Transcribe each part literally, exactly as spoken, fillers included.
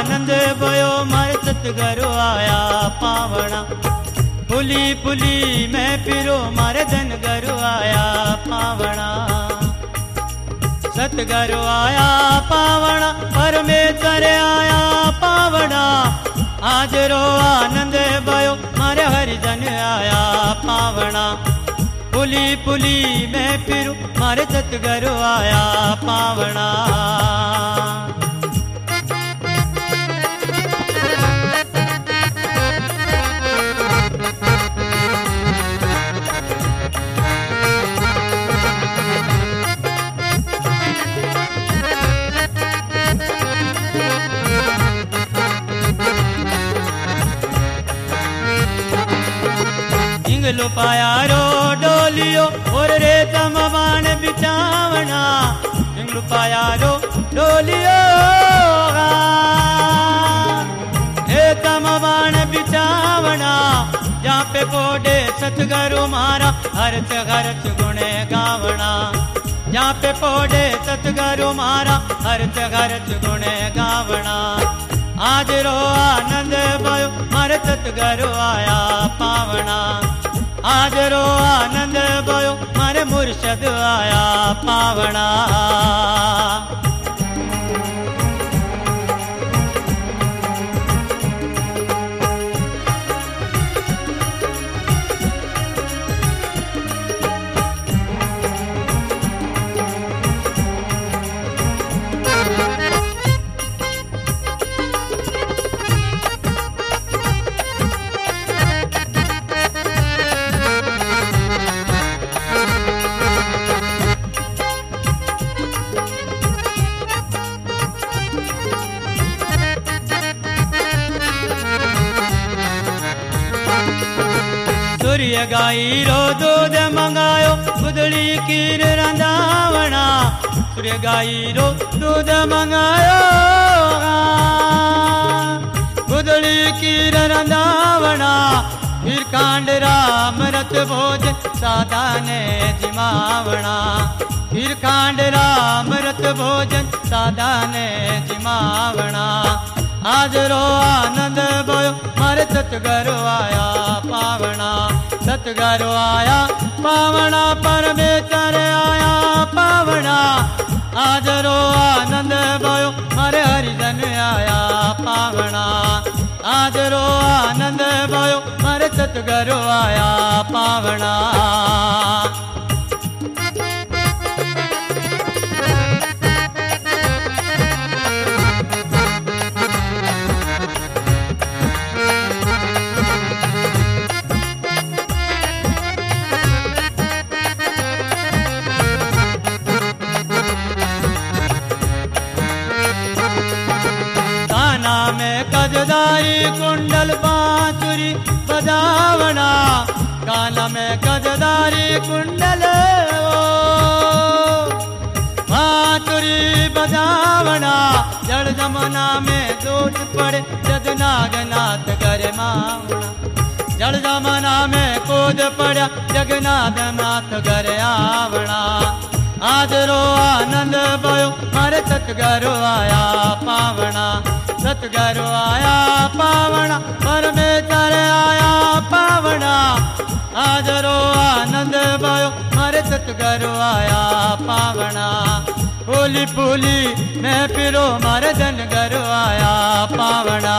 आनंद भयो मारे सतगुरु आया पावना। पुली पुली मैं फिरो मारे धन गुरु आया पावना। सतगुरु आया पावना परमेश्वर आया पावना। आज रो आनंद भयो मारे हरिजन आया पावना। पुली पुली मैं फिरू मारे सतगुरु आया पावना। इंगलो पाया रो डोलियो और रेतम बाण बिछावना। इंगलो पाया रो डोलियो रेतम बाण बिछावना। जहाँ पे पोडे सतगुरु मारा हरच हरच गुणे गावना। जहाँ पे पोडे सतगुरु मारा हरच हरच गुणे गावना। आज रो आनंद भयो मारे सतगुरु आया पावना। आज रो आनंद भयो मारे मुर्शद आया पावना। सूर्य गाई रो दूध मंगायो गुदड़ी खीर रंधावना। सूर्य गाई रो दूध मंगायो गुदड़ी खीर रंधावना। फिर कांड राम रत भोज सादा ने जिमावना। फिर कांड राम रत भोजन सादा ने जिमावना। आज रो आनंद भयो मारे सतगुरु आया पावना। सतगुरु आया पावना परमेश्वर आया पावना। आज रो आनंद भयो मारे हरिजन आया पावना। आज रो आनंद भयो मारे सतगुरु आया पावना। में गजदारी कुंडल बांसुरी बजावना। काना में गजदारी कुंडल बांसुरी बजावना। जड़ जमुना में दूध पड़े जगन्नाथ करे मावना। जड़ जमुना में कूद पड़ा जगन्नाथ नाथ करे आवना। आज रो आनंद भयो मारे सतगुरु आया पावना। सतगुरु आया पावना परमेश्वर आया पावना। आज रो आनंद भयो मारे सतगुरु आया पावना। फूली फूली मैं फिरो मारे धन गुरु आया पावना।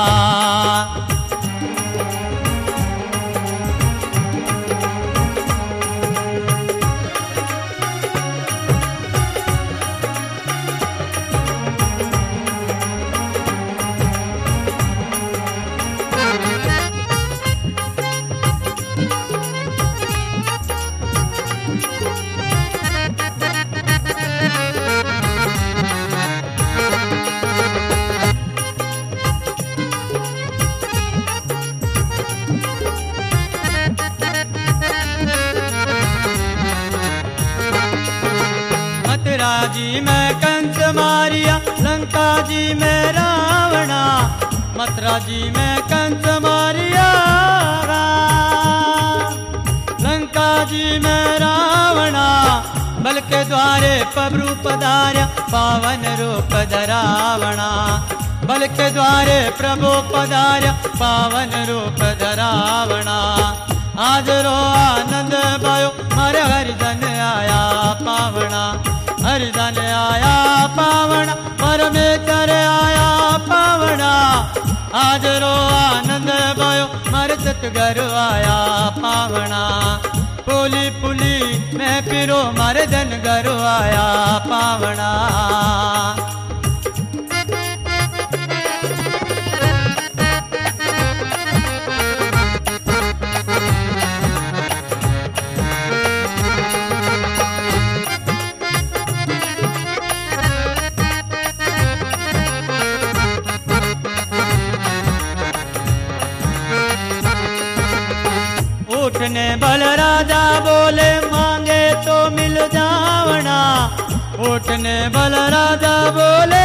जी में कंस मारिया लंका जी में रावणा। मथुरा जी में कंस मारिया लंका जी में रावणा। बल के द्वारे प्रभु पधार्या पावन रूप धरावणा। बल के द्वारे प्रभु पधार्या पावन रूप धरावणा। आज रो आनंद भयो मारे हरिधन आया पावना। हरिधन आया पावना परमेश्वर आया पावना। आज रो आनंद भयो मारे सतगुरु आया पावना। पुली पुली मैं फिरो मारे धन गरु आया पावना। उठने बल राजा बोले मांगे तो मिल जावना। उठने बल राजा बोले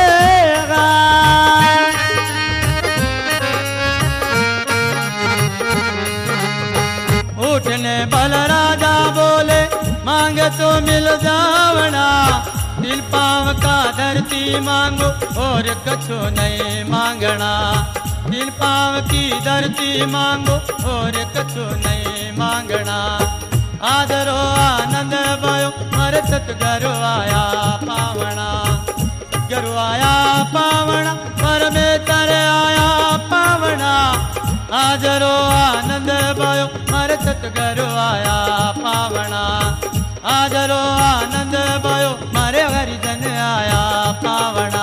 उठने बल राजा बोले मांगे तो मिल जावना। दिल पाव का धरती मांगो और कछु नहीं मांगना। दिल पाव की धरती मांगो और कछु नहीं मांगना। आदरो आनंद भयो मारे सतगुरु आया पावना। सतगुरु आया पावना परमेश्वर आया पावना। आदरो आनंद भयो मारे सतगुरु आया पावना। आदरो आनंद भयो मारे हरिजन आया पावना।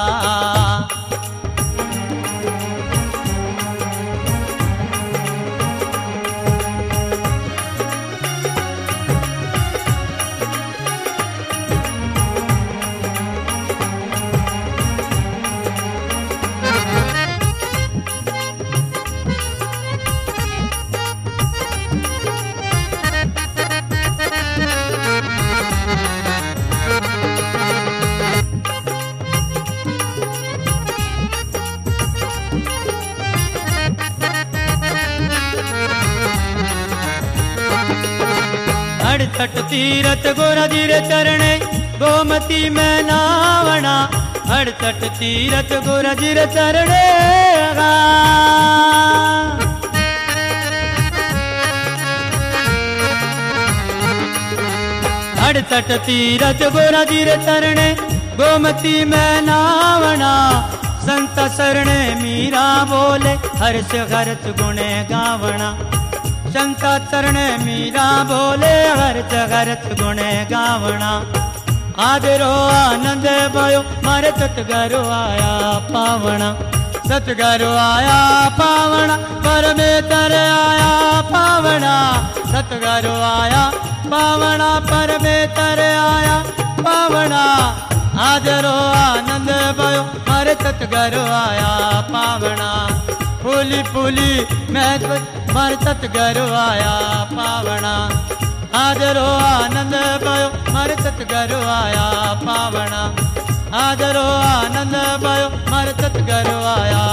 अड़सठ तीरथ गोरधीर चरणे गोमती में नावना। अड़सठ तीरथ गोरधीर चरणे अड़सठ तीरथ गोरधीर चरणे गोमती में नावना। संत शरणे मीरा बोले हर्ष हर्ष गुणे गावना। संता चरण मीरा बोले हर्ष हर्ष गुणे गावना। आदरो आनंद भयो मारे सतगुरु आया पावना। सतगुरु आया पावना परमेश्वर आया पावना। सतगुरु आया पावना परमेश्वर आया पावना। आदरो आनंद भयो मारे सतगुरु आया पावना। फूली फूली मैं मारे सतगुरु आया पावना। आदरो आनंद भयो मारे सतगुरु आया पावना। आदरो आनंद भयो मारे सतगुरु आया